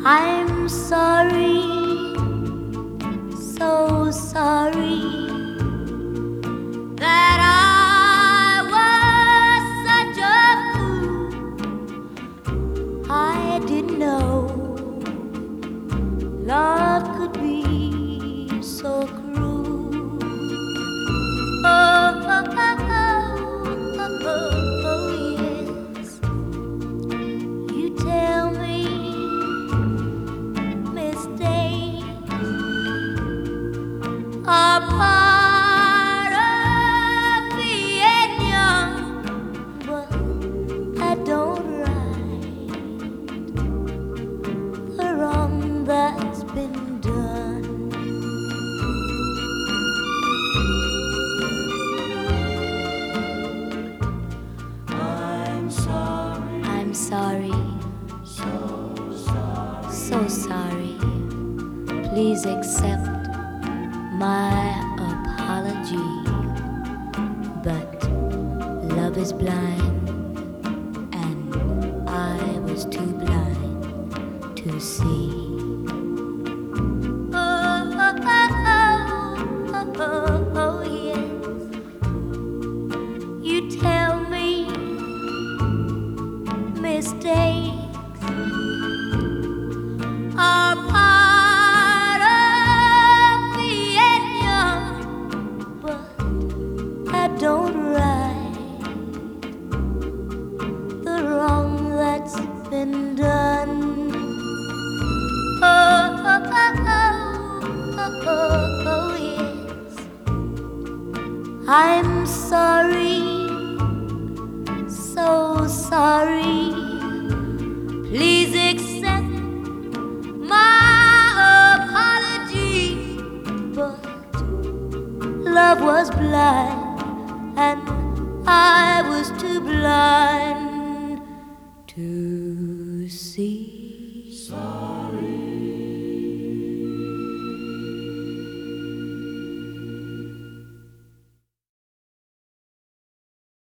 I'm sorry, so sorry that I was such a fool. I didn't know love could be so cruel. Oh, oh, oh, oh, oh, oh, yes. You tell me mistakes are part of being young, but that don't right the wrong that's been done. I'm sorry, so sorry. Please accept my apology. But love is blind, and I was too blind to see. Oh, oh, oh, oh, oh, oh, yes. You tell me mistakes are part of being young, but that don't right the wrong that's been done. Oh, oh, oh, oh, oh, oh, yes. I'm sorry, so sorry. Please accept my apology. But love was blind, and I was too blind to see.